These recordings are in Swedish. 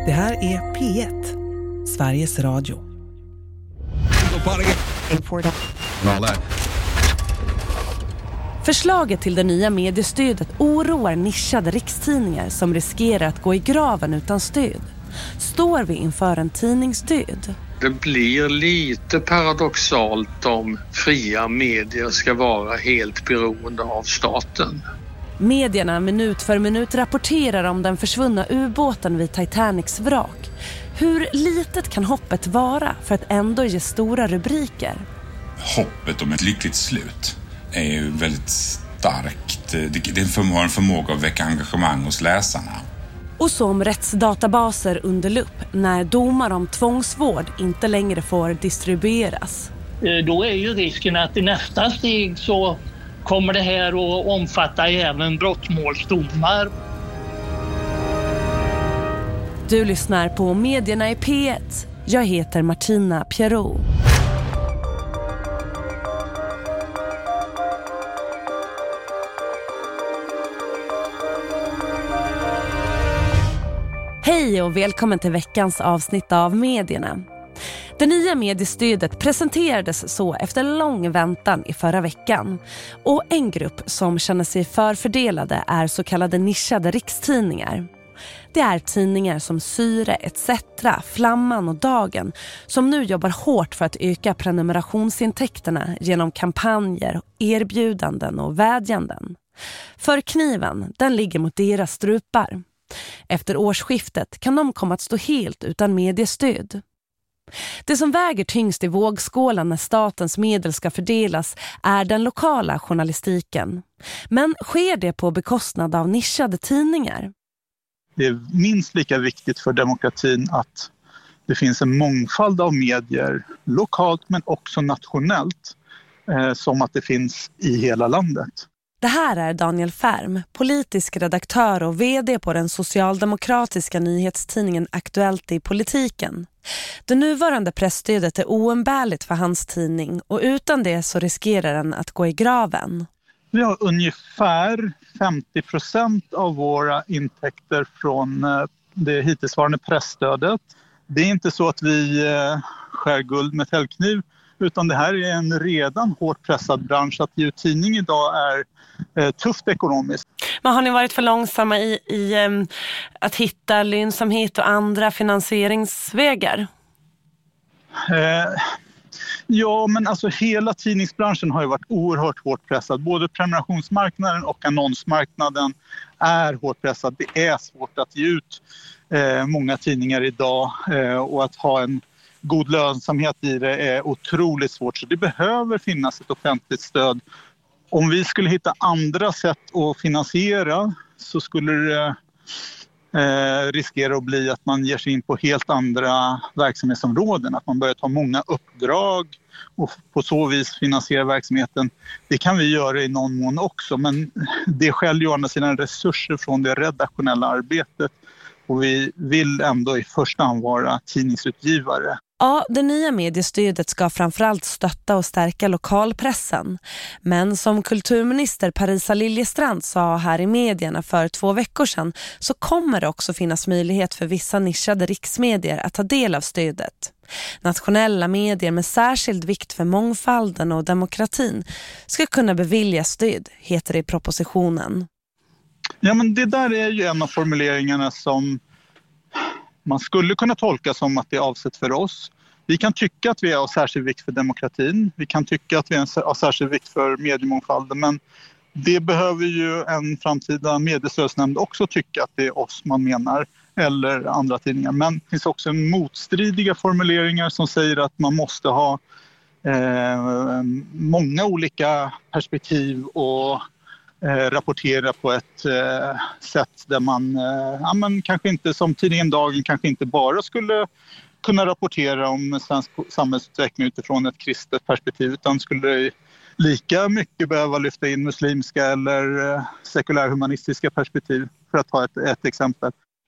Det här är P1, Sveriges Radio. Förslaget till det nya mediestödet oroar nischade rikstidningar som riskerar att gå i graven utan stöd. Står vi inför en tidningsdöd? Det blir lite paradoxalt om fria medier ska vara helt beroende av staten. Medierna minut för minut rapporterar om den försvunna ubåten vid Titanics vrak. Hur litet kan hoppet vara för att ändå ge stora rubriker? Hoppet om ett lyckligt slut är ju väldigt starkt. Det har en förmåga att väcka engagemang hos läsarna. Och som rättsdatabaser under lupp när domar om tvångsvård inte längre får distribueras. Då är ju risken att i nästa steg så kommer det här att omfatta även brottmålsdomar. Du lyssnar på Medierna i P1. Jag heter Martina Pierrot. Hej och välkommen till veckans avsnitt av Medierna. Det nya mediestödet presenterades så efter lång väntan i förra veckan. Och en grupp som känner sig förfördelade är så kallade nischade rikstidningar. Det är tidningar som Syre etc., Flamman och Dagen som nu jobbar hårt för att öka prenumerationsintäkterna genom kampanjer, erbjudanden och vädjanden. För kniven, den ligger mot deras strupar. Efter årsskiftet kan de komma att stå helt utan mediestöd. Det som väger tyngst i vågskålen när statens medel ska fördelas är den lokala journalistiken. Men sker det på bekostnad av nischade tidningar? Det är minst lika viktigt för demokratin att det finns en mångfald av medier lokalt men också nationellt som att det finns i hela landet. Det här är Daniel Färm, politisk redaktör och vd på den socialdemokratiska nyhetstidningen Aktuellt i politiken. Det nuvarande pressstödet är oumbärligt för hans tidning och utan det så riskerar den att gå i graven. Vi har ungefär 50% av våra intäkter från det hittillsvarande pressstödet. Det är inte så att vi skär guld med täljkniv, utan det här är en redan hårt pressad bransch. Att ge ut tidning idag är tufft ekonomiskt. Men har ni varit för långsamma i att hitta lönsamhet och andra finansieringsvägar? Ja, men alltså hela tidningsbranschen har ju varit oerhört hårt pressad. Både prenumerationsmarknaden och annonsmarknaden är hårt pressad. Det är svårt att ge ut många tidningar idag och att ha en god lönsamhet i det är otroligt svårt. Så det behöver finnas ett offentligt stöd. Om vi skulle hitta andra sätt att finansiera så skulle det riskera att bli att man ger sig in på helt andra verksamhetsområden. Att man börjar ta många uppdrag och på så vis finansiera verksamheten. Det kan vi göra i någon mån också, men det skäller ju å andra sidan resurser från det redaktionella arbetet. Och vi vill ändå i första hand vara tidningsutgivare. Ja, det nya mediestödet ska framförallt stötta och stärka lokalpressen. Men som kulturminister Parisa Liljestrand sa här i medierna för 2 veckor sedan så kommer det också finnas möjlighet för vissa nischade riksmedier att ta del av stödet. Nationella medier med särskild vikt för mångfalden och demokratin ska kunna bevilja stöd, heter det i propositionen. Ja, men det där är ju en av formuleringarna som man skulle kunna tolka som att det är avsett för oss. Vi kan tycka att vi är av särskild vikt för demokratin. Vi kan tycka att vi är av särskild vikt för mediemångfalden. Men det behöver ju en framtida mediestödsnämnd också tycka att det är oss man menar. Eller andra tidningar. Men det finns också motstridiga formuleringar som säger att man måste ha många olika perspektiv och rapportera på ett sätt där man kanske inte, som tidningen Dagen, kanske inte bara skulle kunna rapportera om svensk samhällsutveckling utifrån ett kristet perspektiv, utan skulle lika mycket behöva lyfta in muslimska eller sekulärhumanistiska perspektiv, för att ta ett exempel.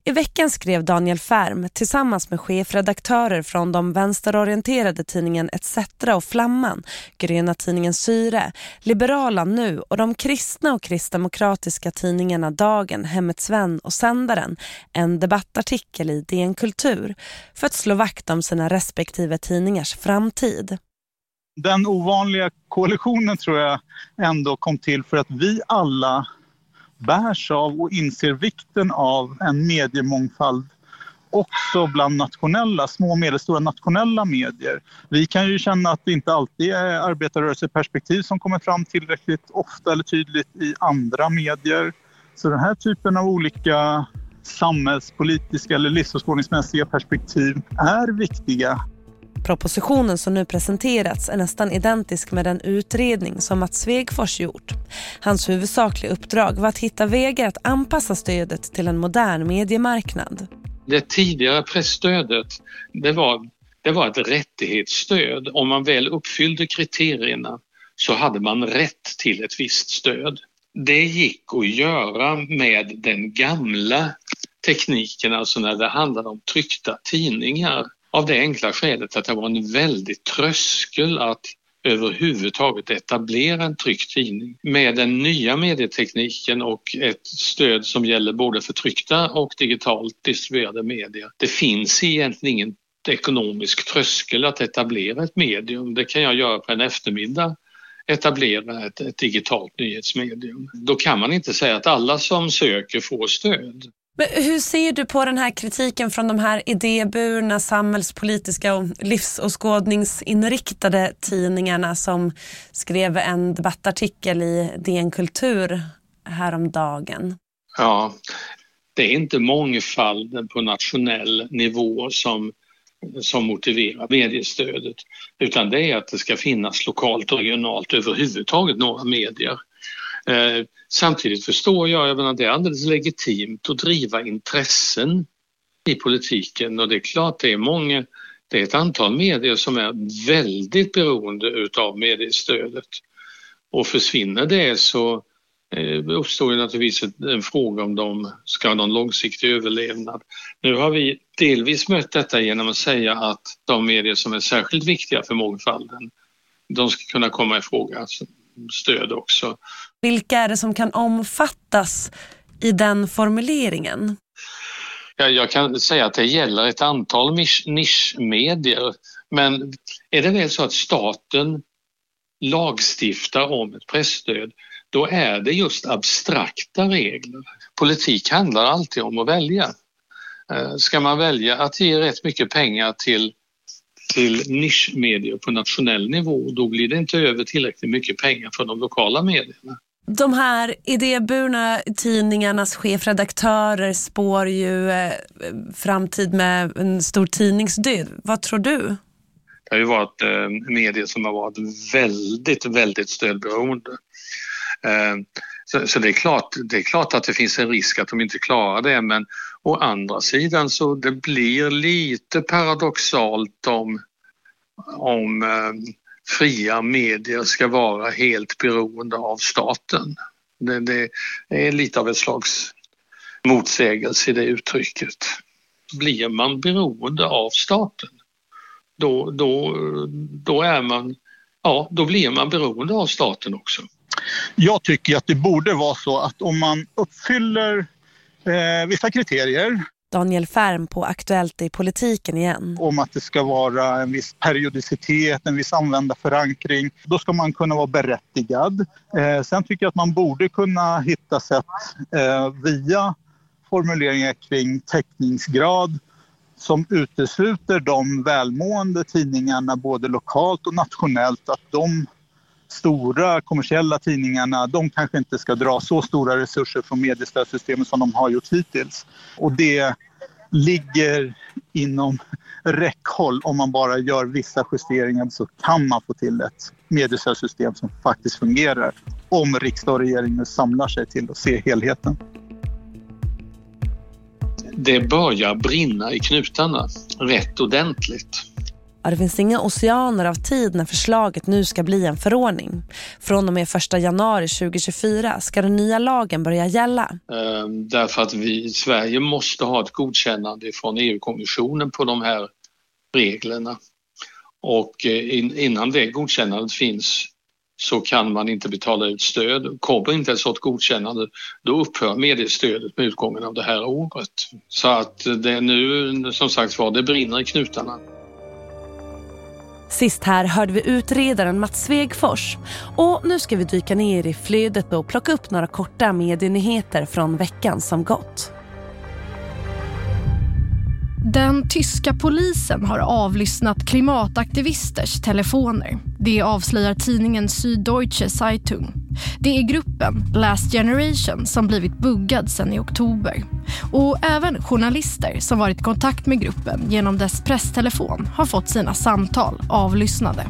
I veckan skrev Daniel Färm tillsammans med chefredaktörer från de vänsterorienterade tidningen ETC och Flamman, gröna tidningen Syre, Liberala Nu och de kristna och kristdemokratiska tidningarna Dagen, Hemmets Vän och Sändaren en debattartikel i DN Kultur för att slå vakt om sina respektive tidningars framtid. Den ovanliga koalitionen tror jag ändå kom till för att vi alla bärs av och inser vikten av en mediemångfald också bland nationella, små och medelstora nationella medier. Vi kan ju känna att det inte alltid är arbetarrörelseperspektiv som kommer fram tillräckligt ofta eller tydligt i andra medier. Så den här typen av olika samhällspolitiska eller livsåskådningsmässiga perspektiv är viktiga. Propositionen som nu presenterats är nästan identisk med den utredning som Mats Svegfors gjort. Hans huvudsakliga uppdrag var att hitta vägar att anpassa stödet till en modern mediemarknad. Det tidigare pressstödet, det var ett rättighetsstöd. Om man väl uppfyllde kriterierna så hade man rätt till ett visst stöd. Det gick att göra med den gamla tekniken, alltså när det handlade om tryckta tidningar. Av det enkla skälet att det var en väldigt tröskel att överhuvudtaget etablera en tryckt tidning. Med den nya medietekniken och ett stöd som gäller både för tryckta och digitalt distribuerade medier. Det finns egentligen ingen ekonomisk tröskel att etablera ett medium. Det kan jag göra på en eftermiddag, etablera ett digitalt nyhetsmedium. Då kan man inte säga att alla som söker får stöd. Men hur ser du på den här kritiken från de här idéburna, samhällspolitiska och livsåskådningsinriktade tidningarna som skrev en debattartikel i DN Kultur häromdagen? Ja, det är inte mångfalden på nationell nivå som motiverar mediestödet, utan det är att det ska finnas lokalt och regionalt överhuvudtaget några medier. Samtidigt förstår jag att det är alldeles legitimt att driva intressen i politiken, och det är klart det är ett antal medier som är väldigt beroende utav mediestödet, och försvinner det så uppstår ju naturligtvis en fråga om de ska ha någon långsiktig överlevnad. Nu har vi delvis mött detta genom att säga att de medier som är särskilt viktiga för mångfalden, de ska kunna komma i fråga stöd också. Vilka är det som kan omfattas i den formuleringen? Jag kan säga att det gäller ett antal nischmedier, men är det väl så att staten lagstiftar om ett pressstöd, då är det just abstrakta regler. Politik handlar alltid om att välja. Ska man välja att ge rätt mycket pengar till nischmedier på nationell nivå, då blir det inte över tillräckligt mycket pengar för de lokala medierna. De här idéburna tidningarnas chefredaktörer spår ju framtid med en stor tidningsdöd. Vad tror du? Det har ju varit medier som har varit väldigt, väldigt stödberoende. Så det är klart att det finns en risk att de inte klarar det, men å andra sidan så det blir lite paradoxalt om fria medier ska vara helt beroende av staten. Det är lite av ett slags motsägelse i det uttrycket. Blir man beroende av staten, då blir man beroende av staten också. Jag tycker att det borde vara så att om man uppfyller vissa kriterier. Daniel Färm på Aktuellt i politiken igen. Om att det ska vara en viss periodicitet, en viss användarförankring. Då ska man kunna vara berättigad. Sen tycker jag att man borde kunna hitta sätt via formuleringar kring täckningsgrad som utesluter de välmående tidningarna både lokalt och nationellt, att de stora kommersiella tidningarna, de kanske inte ska dra så stora resurser från mediestödssystemet som de har gjort hittills. Och det ligger inom räckhåll. Om man bara gör vissa justeringar så kan man få till ett mediestödssystem som faktiskt fungerar, om riksdag och regering samlar sig till att se helheten. Det börjar brinna i knutarna rätt ordentligt. och det finns inga oceaner av tid när förslaget nu ska bli en förordning. Från och med 1 januari 2024 ska den nya lagen börja gälla. Därför att vi i Sverige måste ha ett godkännande från EU-kommissionen på de här reglerna. Och innan det godkännandet finns så kan man inte betala ut stöd. Kommer inte ett sådant godkännande, då upphör mediestödet med utgången av det här året. Så att det nu, som sagt var, det brinner i knutarna. Sist här hörde vi utredaren Mats Svegfors. Och nu ska vi dyka ner i flödet och plocka upp några korta medienyheter från veckan som gått. Den tyska polisen har avlyssnat klimataktivisters telefoner. Det avslöjar tidningen Süddeutsche Zeitung. Det är gruppen Last Generation som blivit buggad sedan i oktober. Och även journalister som varit i kontakt med gruppen genom dess presstelefon har fått sina samtal avlyssnade.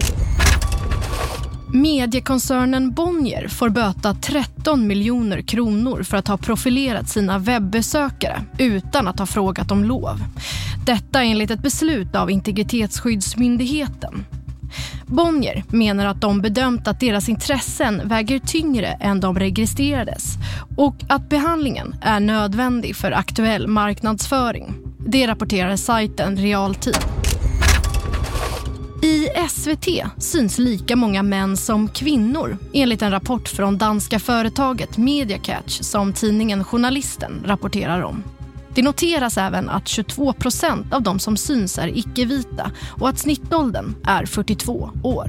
Mediekoncernen Bonnier får böta 13 miljoner kronor för att ha profilerat sina webbesökare utan att ha frågat om lov. Detta enligt ett beslut av Integritetsskyddsmyndigheten. Bonnier menar att de bedömt att deras intressen väger tyngre än de registrerades och att behandlingen är nödvändig för aktuell marknadsföring. Det rapporterar sajten Realtid. I SVT syns lika många män som kvinnor, enligt en rapport från danska företaget Mediacatch som tidningen Journalisten rapporterar om. Det noteras även att 22% av de som syns är icke-vita och att snittåldern är 42 år.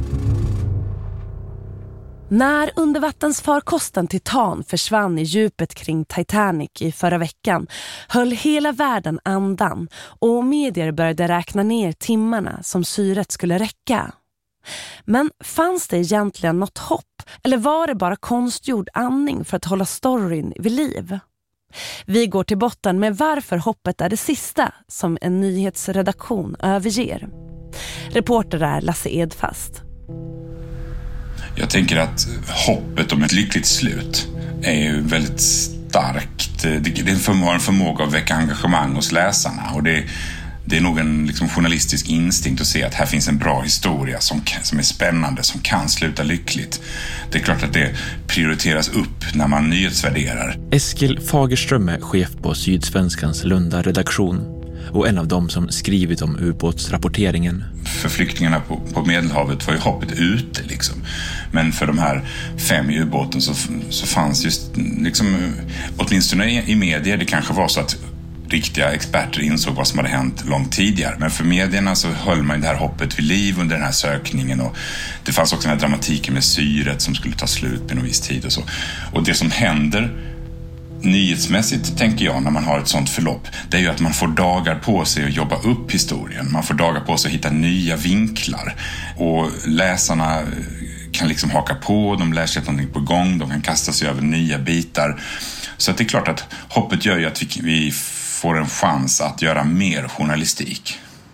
När undervattensfarkosten Titan försvann i djupet kring Titanic i förra veckan höll hela världen andan och medier började räkna ner timmarna som syret skulle räcka. Men fanns det egentligen något hopp eller var det bara konstgjord andning för att hålla storyn vid liv? Vi går till botten med varför hoppet är det sista som en nyhetsredaktion överger. Reporter är Lasse Edfast. Jag tänker att hoppet om ett lyckligt slut är ju väldigt starkt. Det har en förmåga att väcka engagemang hos läsarna. Och det är nog en liksom journalistisk instinkt att se att här finns en bra historia som är spännande, som kan sluta lyckligt. Det är klart att det prioriteras upp när man nyhetsvärderar. Eskil Fagerström är chef på Sydsvenskans Lunda-redaktion och en av dem som skrivit om ubåtsrapporteringen. För flyktingarna på Medelhavet var ju hoppet ute liksom. Men för de här 5 i ubåten så fanns just liksom, åtminstone i medier, det kanske var så att riktiga experter insåg vad som hade hänt långt tidigare. Men för medierna så höll man det här hoppet vid liv under den här sökningen. Och det fanns också den här dramatiken med syret som skulle ta slut med en viss tid och så. Och det som händer nyhetsmässigt, tänker jag, när man har ett sånt förlopp, det är ju att man får dagar på sig att jobba upp historien. Man får dagar på sig att hitta nya vinklar. Och läsarna kan liksom haka på, de lär sig att någonting på gång, de kan kasta sig över nya bitar. Så att det är klart att hoppet gör ju att vi får en chans att göra mer journalistik.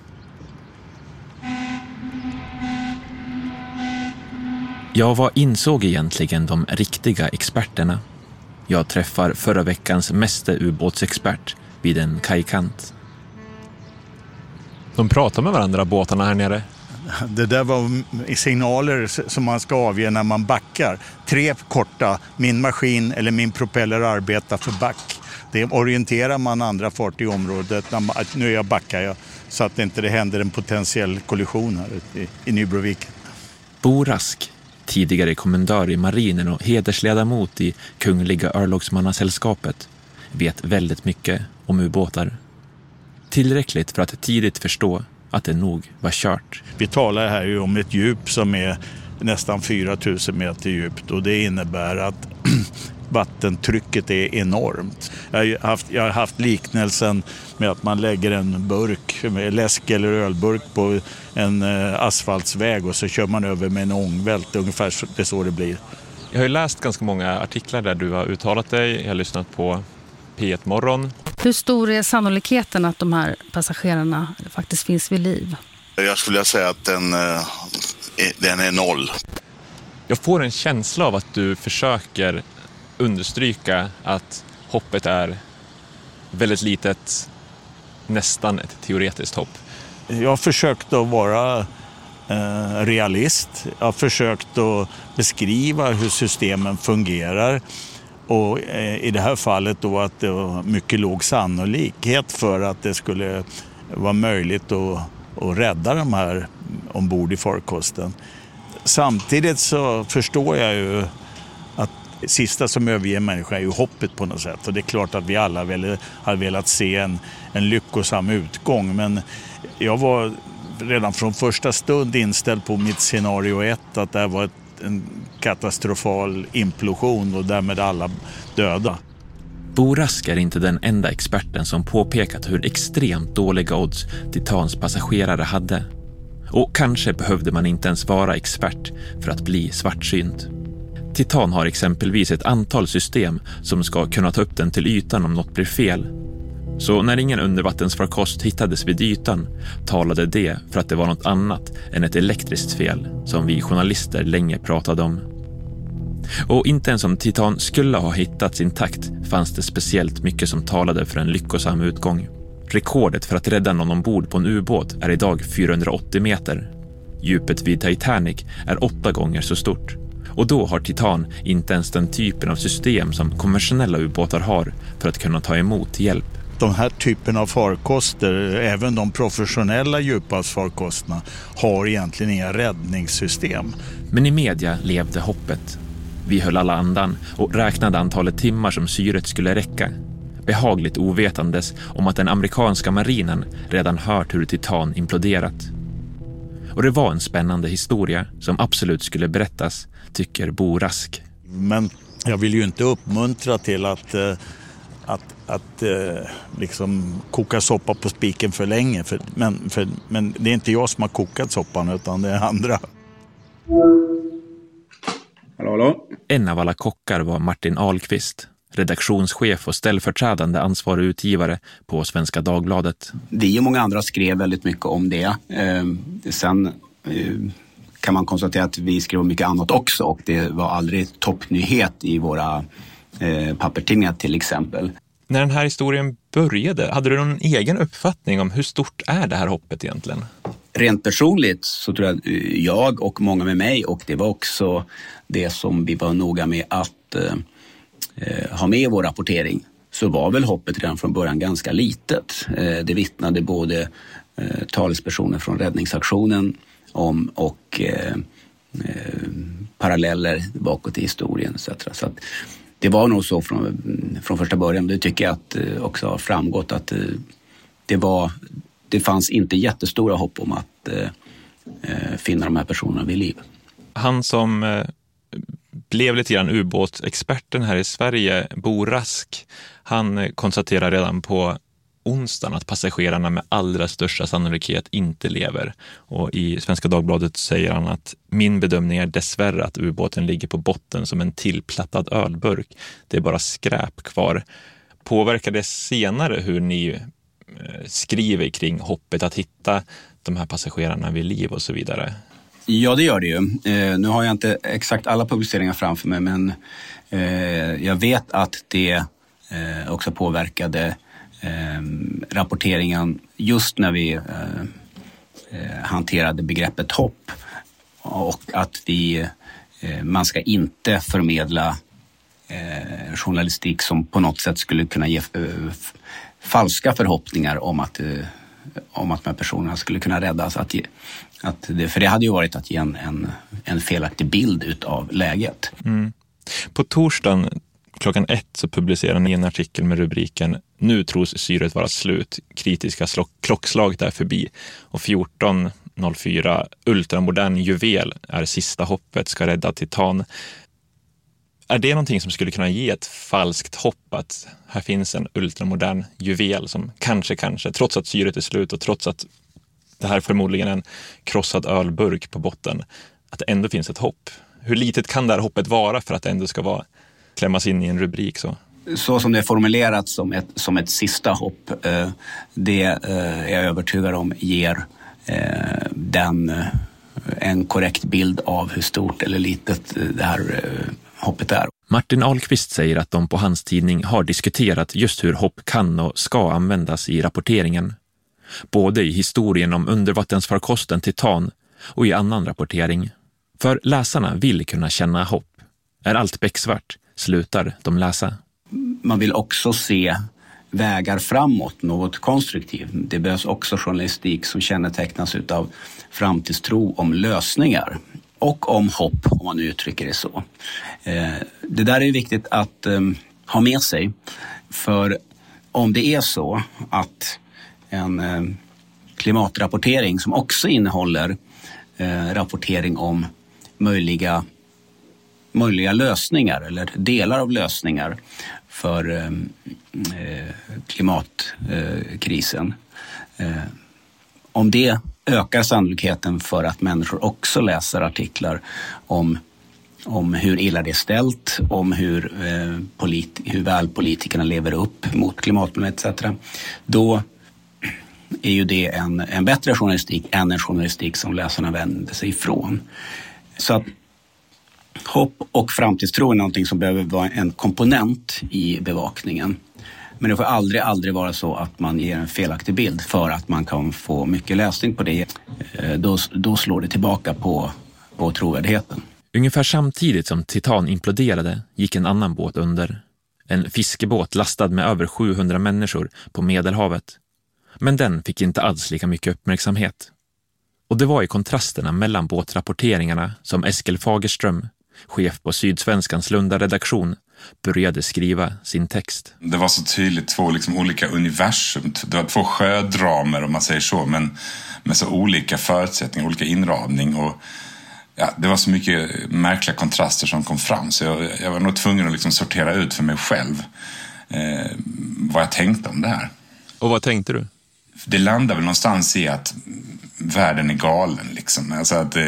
Jag vad insåg egentligen de riktiga experterna? Jag träffar förra veckans meste ubåtsexpert vid en kajkant. De pratar med varandra, båtarna här nere. Det där var signaler som man ska avge när man backar. 3 korta, min maskin eller min propeller arbetar för back. Det orienterar man andra fart i området. Nu backar jag så att det inte händer en potentiell kollision här i Nybroviken. Bo Rask, tidigare kommendör i marinen och hedersledamot i Kungliga örlogsmannasällskapet, vet väldigt mycket om ubåtar. Tillräckligt för att tidigt förstå att det nog var kört. Vi talar här ju om ett djup som är nästan 4000 meter djupt och det innebär att vattentrycket är enormt. Jag har haft liknelsen med att man lägger en burk, läsk eller ölburk på en asfaltsväg och så kör man över med en ångvält. Ungefär det så det blir. Jag har ju läst ganska många artiklar där du har uttalat dig. Jag har lyssnat på P1 Morgon. Hur stor är sannolikheten att de här passagerarna faktiskt finns vid liv? Jag skulle säga att den är 0. Jag får en känsla av att du försöker understryka att hoppet är väldigt litet, nästan ett teoretiskt hopp. Jag har försökt att vara realist. Jag har försökt att beskriva hur systemen fungerar. Och i det här fallet då att det var mycket låg sannolikhet för att det skulle vara möjligt att rädda de här ombord i farkosten. Samtidigt så förstår jag ju att det sista som överger människan är ju hoppet på något sätt. Och det är klart att vi alla har velat se en lyckosam utgång. Men jag var redan från första stund inställd på mitt scenario 1 att det var en katastrofal implosion och därmed alla döda. Bo Rask är inte den enda experten som påpekat hur extremt dåliga odds Titans passagerare hade. Och kanske behövde man inte ens vara expert för att bli svartsynt. Titan har exempelvis ett antal system som ska kunna ta upp den till ytan om något blir fel. Så när ingen undervattensfarkost hittades vid ytan talade det för att det var något annat än ett elektriskt fel som vi journalister länge pratade om. Och inte ens om Titan skulle ha hittats intakt fanns det speciellt mycket som talade för en lyckosam utgång. Rekordet för att rädda någon ombord på en ubåt är idag 480 meter. Djupet vid Titanic är 8 gånger så stort. Och då har Titan inte ens den typen av system som konventionella ubåtar har för att kunna ta emot hjälp. De här typen av farkoster, även de professionella djuphavsfarkosterna, har egentligen inga räddningssystem. Men i media levde hoppet. Vi höll alla andan och räknade antalet timmar som syret skulle räcka. Behagligt ovetandes om att den amerikanska marinen redan hört hur Titan imploderat. Och det var en spännande historia som absolut skulle berättas, tycker Bo Rask. Men jag vill ju inte uppmuntra till att liksom koka soppa på spiken för länge. Men det är inte jag som har kokat soppan utan det är andra. Hallå. En av alla kockar var Martin Ahlqvist, redaktionschef och ställföreträdande ansvarig utgivare på Svenska Dagbladet. Vi och många andra skrev väldigt mycket om det. Sen kan man konstatera att vi skrev mycket annat också och det var aldrig toppnyhet i våra pappertidningar till exempel. När den här historien började, hade du någon egen uppfattning om hur stort är det här hoppet egentligen? Rent personligt så tror jag och många med mig, och det var också det som vi var noga med att ha med i vår rapportering, så var väl hoppet redan från början ganska litet. Det vittnade både talespersoner från räddningsaktionen om och paralleller bakåt i historien etc. Så att det var nog så från första början. Det tycker jag att också har framgått att det fanns inte jättestora hopp om att finna de här personerna vid liv. Han som blev lite grann ubåtsexperten här i Sverige, Bo Rask, han konstaterar redan på onsdagen att passagerarna med allra största sannolikhet inte lever. Och i Svenska Dagbladet säger han att min bedömning är dessvärre att ubåten ligger på botten som en tillplattad ölburk. Det är bara skräp kvar. Påverkar det senare hur ni skriver kring hoppet att hitta de här passagerarna vid liv och så vidare? Ja, det gör det ju. Nu har jag inte exakt alla publiceringar framför mig, men jag vet att det också påverkade rapporteringen just när vi hanterade begreppet hopp, och att man ska inte förmedla journalistik som på något sätt skulle kunna ge falska förhoppningar om att de här personerna skulle kunna räddas. För det hade ju varit att ge en felaktig bild utav läget. Mm. På torsdagen klockan 1 så publicerar ni en artikel med rubriken "Nu tros syret vara slut, kritiska klockslaget är förbi" och 14.04 "Ultramodern juvel är sista hoppet, ska rädda Titan". Är det någonting som skulle kunna ge ett falskt hopp att här finns en ultramodern juvel som kanske, trots att syret är slut och trots att det här förmodligen är en krossad ölburk på botten, att det ändå finns ett hopp? Hur litet kan det här hoppet vara för att det ändå ska klämmas in i en rubrik så? Så som det är formulerat som ett sista hopp, det är jag övertygad om ger en korrekt bild av hur stort eller litet det här hoppet är. Martin Ahlqvist säger att de på hans tidning har diskuterat just hur hopp kan och ska användas i rapporteringen. både i historien om undervattensfarkosten Titan och i annan rapportering. För läsarna vill kunna känna hopp. Är allt becksvart slutar de läsa. Man vill också se vägar framåt, något konstruktivt. Det behövs också journalistik som kännetecknas av framtidstro om lösningar och om hopp, om man uttrycker det så. Det där är viktigt att ha med sig, för om det är så att en klimatrapportering som också innehåller rapportering om möjliga lösningar eller delar av lösningar för klimatkrisen. Om det ökar sannolikheten för att människor också läser artiklar om hur illa det är ställt, om hur väl politikerna lever upp mot klimatmålen etc. Då är ju det en bättre journalistik än en journalistik som läsarna vänder sig ifrån. Så att hopp och framtidstro är någonting som behöver vara en komponent i bevakningen. Men det får aldrig vara så att man ger en felaktig bild för att man kan få mycket läsning på det. Då slår det tillbaka på trovärdigheten. Ungefär samtidigt som Titan imploderade gick en annan båt under. En fiskebåt lastad med över 700 människor på Medelhavet. Men den fick inte alls lika mycket uppmärksamhet. Och det var i kontrasterna mellan båtrapporteringarna som Eskil Fagerström, chef på Sydsvenskans Lunda-redaktion, började skriva sin text. Det var så tydligt två olika universum. Det var två sjödramer om man säger så, men med så olika förutsättningar, olika inramning. Och ja, det var så mycket märkliga kontraster som kom fram, så jag var nog tvungen att sortera ut för mig själv vad jag tänkte om det här. Och vad tänkte du? Det landar väl någonstans i att världen är galen. Alltså att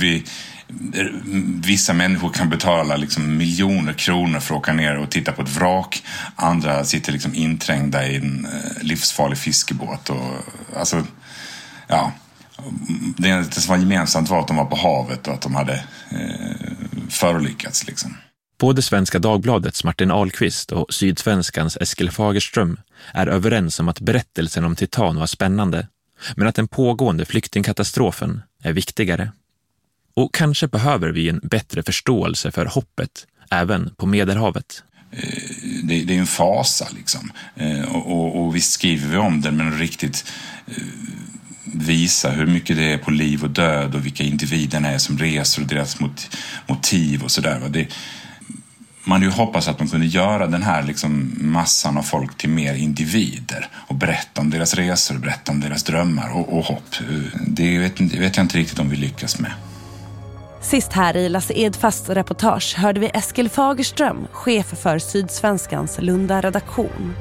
vissa människor kan betala miljoner kronor för att åka ner och titta på ett vrak. Andra sitter inträngda i en livsfarlig fiskebåt. Och, alltså, ja, det som var gemensamt var att de var på havet och att de hade förolyckats. Både Svenska Dagbladets Martin Ahlqvist och Sydsvenskans Eskil Fagerström är överens om att berättelsen om Titan var spännande, men att den pågående flyktingkatastrofen är viktigare. Och kanske behöver vi en bättre förståelse för hoppet, även på Medelhavet. Det är en fasa och visst skriver vi om den, men riktigt visa hur mycket det är på liv och död och vilka individerna är som reser och deras motiv och sådär. Man ju hoppas att man kunde göra den här massan av folk till mer individer och berätta om deras resor, berätta om deras drömmar och hopp. Det vet jag inte riktigt om vi lyckas med. Sist här i Lasse Edfasts reportage hörde vi Eskil Fagerström, chef för Sydsvenskans Lunda-redaktion.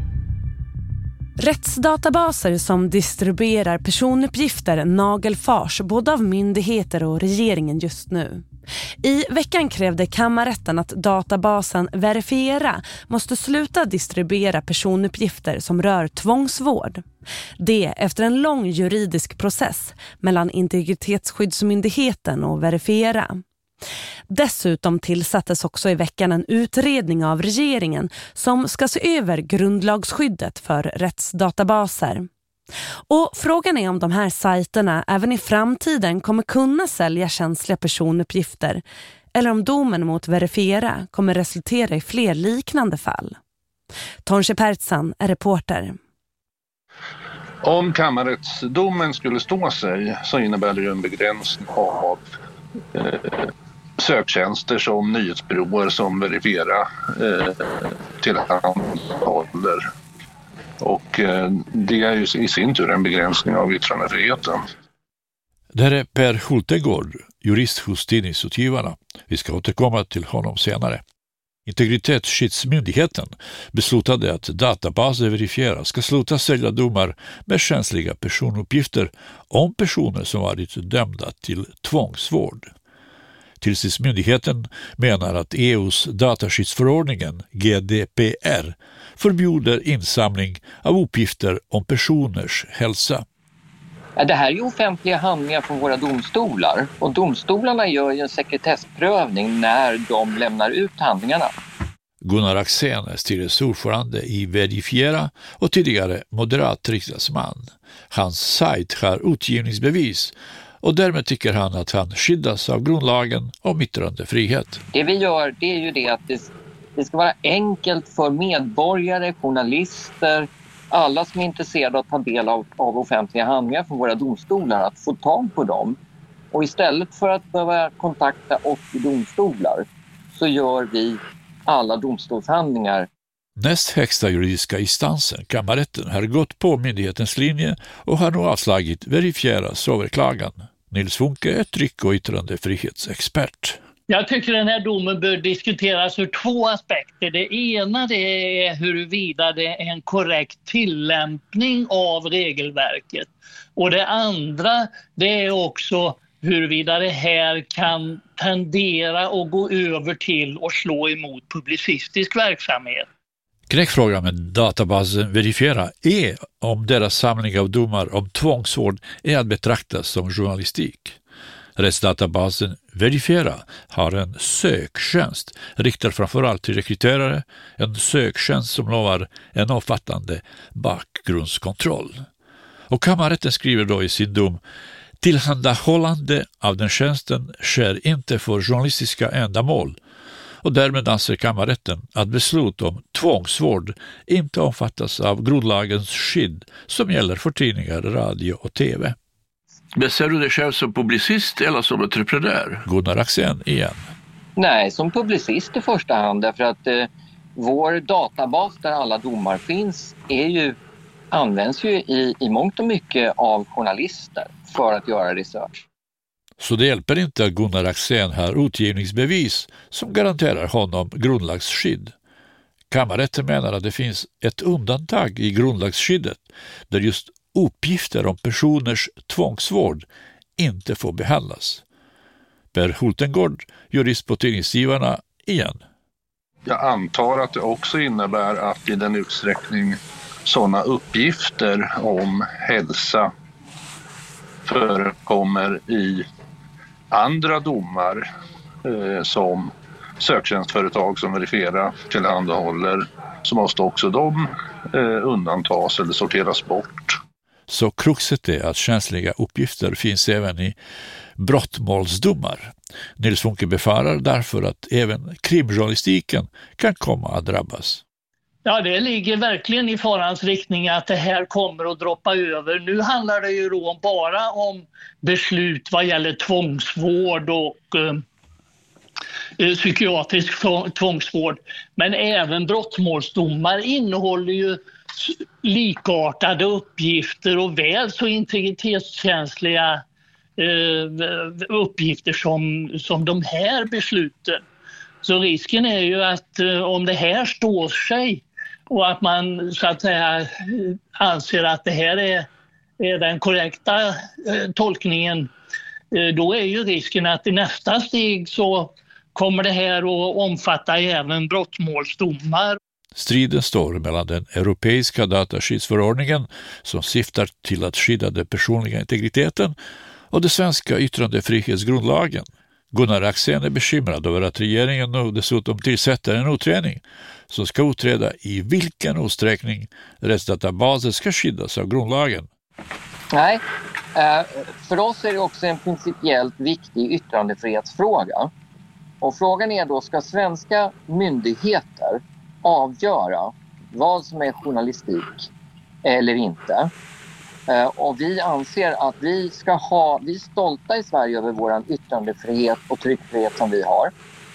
Rättsdatabaser som distribuerar personuppgifter nagelfars både av myndigheter och regeringen just nu. I veckan krävde kammarrätten att databasen Verifiera måste sluta distribuera personuppgifter som rör tvångsvård. Det efter en lång juridisk process mellan Integritetsskyddsmyndigheten och Verifiera. Dessutom tillsattes också i veckan en utredning av regeringen som ska se över grundlagsskyddet för rättsdatabaser. Och frågan är om de här sajterna även i framtiden kommer kunna sälja känsliga personuppgifter eller om domen mot Verifiera kommer resultera i fler liknande fall. Tonje Pertsan är reporter. Om kammarrättsdomen skulle stå sig så innebär det ju en begränsning av söktjänster som nyhetsbyråer som Verifiera tillhandahåller. Och det är ju i sin tur en begränsning av yttrandefriheten. Där är Per Hultegård, jurist hos Tidningsutgivarna. Vi ska återkomma till honom senare. Integritetsskyddsmyndigheten beslutade att databaser Verifiera ska sluta sälja domar med känsliga personuppgifter om personer som varit dömda till tvångsvård. Tillsynsmyndigheten menar att EU:s dataskyddsförordningen GDPR förbjuder insamling av uppgifter om personers hälsa. Det här är ju offentliga handlingar från våra domstolar och domstolarna gör ju en sekretessprövning när de lämnar ut handlingarna. Gunnar Axén är styrelseordförande i Verifiera och tidigare moderat riksdagsman. Hans sajt har utgivningsbevis och därmed tycker han att han skyddas av grundlagen om yttrandefrihet. Det vi gör, det är ju det att det ska vara enkelt för medborgare, journalister, alla som är intresserade att ta del av offentliga handlingar från våra domstolar att få tag på dem. Och istället för att behöva kontakta 80 domstolar så gör vi alla domstolshandlingar. Näst högsta juridiska instansen, kammarrätten, har gått på myndighetens linje och har nu avslagit Verifieras överklagan. Nils Funke är tryck- och yttrandefrihetsexpert. Jag tycker den här domen bör diskuteras ur två aspekter. Det ena det är huruvida det är en korrekt tillämpning av regelverket. Och det andra det är också huruvida det här kan tendera att gå över till och slå emot publicistisk verksamhet. Knäckfrågan med databasen Verifiera är om deras samling av domar om tvångsvård är att betraktas som journalistik. Rättsdatabasen Verifiera har en söktjänst riktad framförallt till rekryterare, en söktjänst som lovar en omfattande bakgrundskontroll. Och kammarrätten skriver då i sin dom: tillhandahållande av den tjänsten sker inte för journalistiska ändamål och därmed anser kammarrätten att beslut om tvångsvård inte omfattas av grundlagens skydd som gäller för tidningar, radio och tv. Men ser du dig själv som publicist eller som entreprenör? Gunnar Axén igen. Nej, som publicist i första hand därför att vår databas där alla domar finns används ju i mångt och mycket av journalister för att göra research. Så det hjälper inte att Gunnar Axén har utgivningsbevis som garanterar honom grundlagsskydd. Kammarrätten menar att det finns ett undantag i grundlagsskyddet där just uppgifter om personers tvångsvård inte får behandlas. Per Hultengård, jurist på Tidningsgivarna, igen. Jag antar att det också innebär att i den utsträckning sådana uppgifter om hälsa förekommer i andra domar som söktjänstföretag som Verifiera tillhandahåller, så måste också de undantas eller sorteras bort. Så kruxet är att känsliga uppgifter finns även i brottmålsdomar. Nils Funke befarar därför att även krimjournalistiken kan komma att drabbas. Ja, det ligger verkligen i farans riktning att det här kommer att droppa över. Nu handlar det ju då bara om beslut vad gäller tvångsvård och psykiatrisk tvångsvård. Men även brottmålsdomar innehåller ju likartade uppgifter och väl så integritetskänsliga uppgifter som de här besluten. Så risken är ju att om det här står sig och att man så att säga anser att det här är den korrekta tolkningen, då är ju risken att i nästa steg så kommer det här att omfatta även brottmålsdomar. Striden står mellan den europeiska dataskyddsförordningen som syftar till att skydda den personliga integriteten och den svenska yttrandefrihetsgrundlagen. Gunnar Axén är bekymrad över att regeringen nu dessutom tillsätter en utredning som ska utreda i vilken utsträckning rättsdatabaser ska skyddas av grundlagen. Nej, för oss är det också en principiellt viktig yttrandefrihetsfråga. Och frågan är då, ska svenska myndigheter avgöra vad som är journalistik eller inte? Och vi anser att vi är stolta i Sverige över vår yttrandefrihet och tryckfrihet som vi har.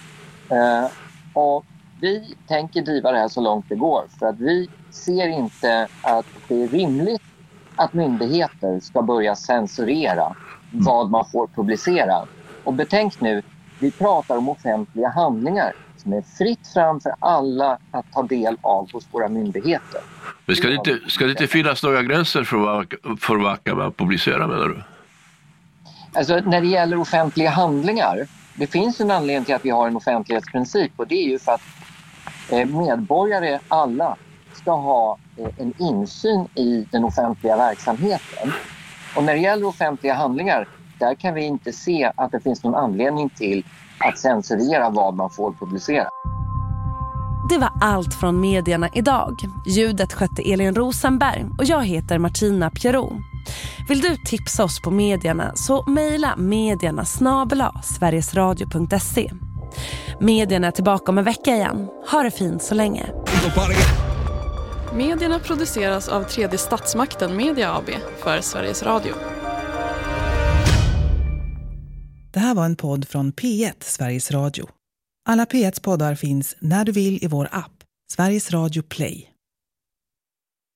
Och vi tänker driva det här så långt det går, för att vi ser inte att det är rimligt att myndigheter ska börja censurera vad man får publicera. Och betänk nu, vi pratar om offentliga handlingar som är fritt fram för alla att ta del av hos våra myndigheter. Men ska det inte finnas några gränser för vad kan man publicera, menar du? Alltså när det gäller offentliga handlingar, det finns en anledning till att vi har en offentlighetsprincip, och det är ju för att medborgare alla ska ha en insyn i den offentliga verksamheten. Och när det gäller offentliga handlingar, där kan vi inte se att det finns någon anledning till att censurera vad man får publicera. Det var allt från medierna idag. Ljudet skötte Elin Rosenberg och jag heter Martina Pierrot. Vill du tipsa oss på medierna så mejla medierna@sverigesradio.se. Medierna är tillbaka om en vecka igen. Ha det fint så länge. Medierna produceras av Tredje Statsmakten Media AB för Sveriges Radio. Det här var en podd från P1, Sveriges Radio. Alla P1s poddar finns när du vill i vår app, Sveriges Radio Play.